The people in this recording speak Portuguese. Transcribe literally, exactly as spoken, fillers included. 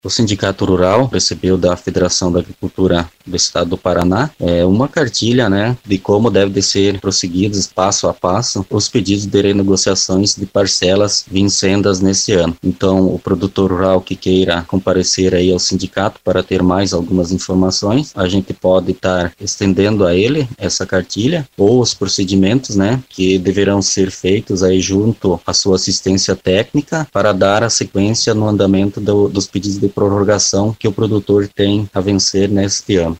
O Sindicato Rural recebeu da Federação da Agricultura do Estado do Paraná é, uma cartilha, né, de como devem ser prosseguidos passo a passo os pedidos de renegociações de parcelas vincendas nesse ano. Então, o produtor rural que queira comparecer aí ao sindicato para ter mais algumas informações, a gente pode estar estendendo a ele essa cartilha ou os procedimentos, né, que deverão ser feitos aí junto à sua assistência técnica para dar a sequência no andamento do, dos pedidos de prorrogação que o produtor tem a vencer neste ano.